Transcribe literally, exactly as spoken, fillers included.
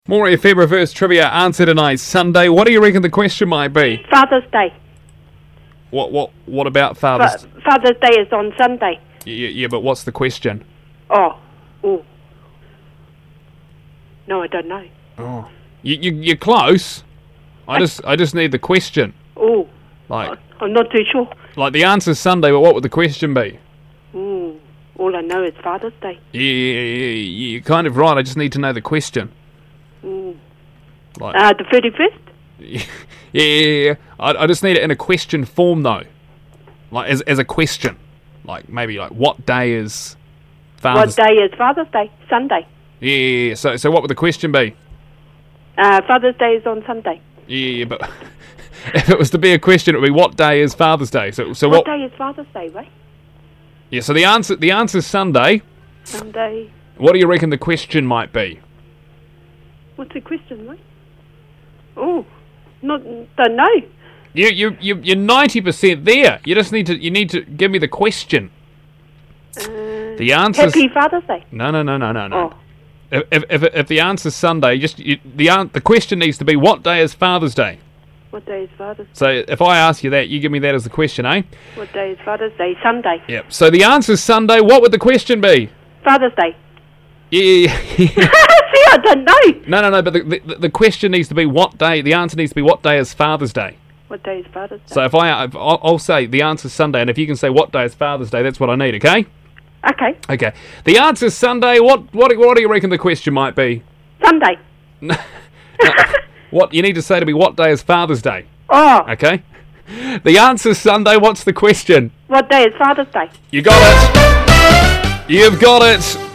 More F M Reverse Trivia answer tonight, Sunday. What do you reckon the question might be? Father's Day. What what what about Father's Fa- Father's Day is on Sunday. Yeah, yeah, but what's the question? Oh, oh. No, I don't know. Oh, you, you you're close. I just I just need the question. Oh, Like I'm not too sure. like the answer's Sunday, but what would the question be? Mm, all I know is Father's Day. Yeah, yeah, yeah, you're kind of right. I just need to know the question. Mm. Like Uh, the thirty-first? yeah, yeah, yeah, yeah. I I just need it in a question form though, like as as a question, like maybe like what day is Father's What day is Father's Day? Sunday. Yeah, yeah, yeah. So so what would the question be? Uh, Father's Day is on Sunday. Yeah, yeah, but if it was to be a question, it would be what day is Father's Day? So, so What what? day is Father's Day, right? Yeah, so the answer, the answer's Sunday. Sunday. What do you reckon the question might be? What's the question, right? Oh, not don't know. You, you, you, you're ninety percent there. You just need to, you need to give me the question. Uh, The answer's Happy Father's Day. no, no, no, no, no, no. Oh, If, if, if, if the answer's Sunday, just you, the an- the question needs to be what day is Father's Day. what day is Father's Day? So if I ask you that, you give me that as the question, eh? What day is Father's Day? Sunday. Yep. So the answer's Sunday. What would the question be? Father's Day. Yeah, yeah, yeah. See, I don't know. No, no, no, but the, the the question needs to be what day, the answer needs to be what day is Father's Day. What day is Father's Day? So if I, if I'll, I'll say the answer's Sunday, and if you can say what day is Father's Day, that's what I need, okay? Okay, Okay. The answer's Sunday, what what, what do you reckon the question might be? Sunday. No, what, you need to say to me what day is Father's Day, Oh, okay? The answer's Sunday, what's the question? what day is Father's Day? You got it! You've got it!